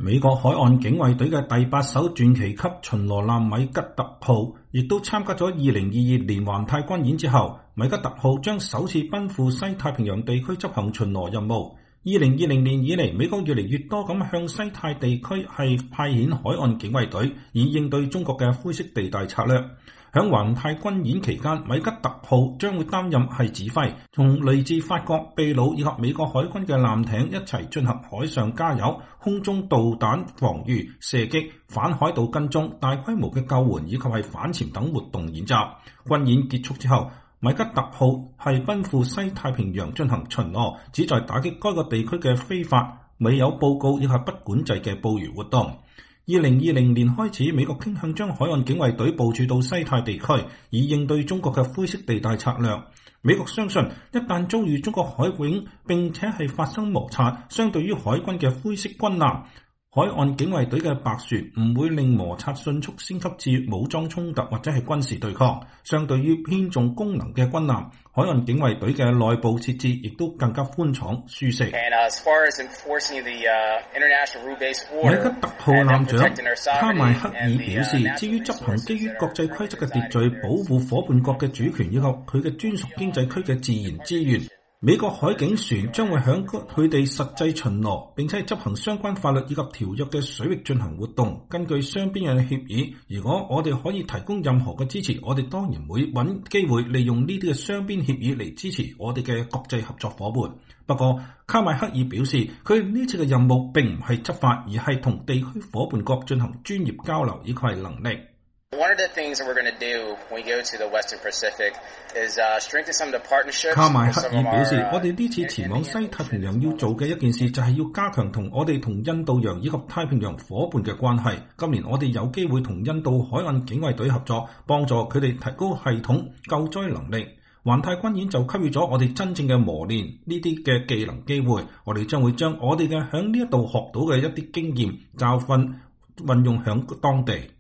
美國海岸警衛隊嘅第8艘傳奇級巡邏艦米吉特號，亦都參加咗2022年環太軍演之後，米吉特號將首次奔赴西太平洋地區執行巡邏任務。2020年以嚟，美國越嚟越多咁向西太地區係派遣海岸警衛隊，以應對中國嘅灰色地帶策略。響環太軍演期間，米吉特號將會擔任係指揮，同嚟自法國、秘魯以及美國海軍嘅艦艇一齊進行海上加油、空中導彈防禦、射擊、反海盜跟蹤、大規模嘅救援以及係反潛等活動演習。軍演結束之後，米吉特號係奔赴西太平洋進行巡邏，旨在打擊該個地區嘅非法、未有報告以及不管制嘅捕魚活動。2020年開始，美國傾向將海岸警衛隊部署到西太地區，以應對中國嘅灰色地帶策略。美國相信，一旦遭遇中國海警並且係發生摩擦，相對於海軍嘅灰色軍艦，海岸警衛隊嘅白船唔會令摩擦迅速升級至武裝衝突或者係軍事對抗。相對於偏重功能嘅軍艦，海岸警衛隊嘅內部設置亦都更加寬敞舒適。米吉特號艦長卡邁克爾表示，至於執行基於國際規則嘅秩序，保護夥伴國嘅主權以及佢嘅專屬經濟區嘅自然資源，美國海警船將會響佢哋實際巡邏，並且執行相關法律以及條約嘅水域進行活動。根據雙邊嘅協議，如果我哋可以提供任何嘅支持，我哋當然會揾機會利用呢啲嘅雙邊協議嚟支持我哋嘅國際合作夥伴。不過，卡邁克爾表示，佢呢次嘅任務並唔係執法，而係同地區夥伴國進行專業交流以及係能力。 One of the things that we're going to do when we go to the Western Pacific is strengthen some of the partnerships. 卡邁克爾表示，我哋呢次前往西太平洋要做嘅一件事就係要加強同我哋同印度洋以及太平洋夥伴嘅關係。今年我哋有機會同印度海岸警衛隊合作，幫助佢哋提高系統救災能力。環太軍演就給予咗我哋真正嘅磨練呢啲嘅技能機會，我哋將會將我哋嘅響呢一度學到嘅一啲經驗教訓運用響當地。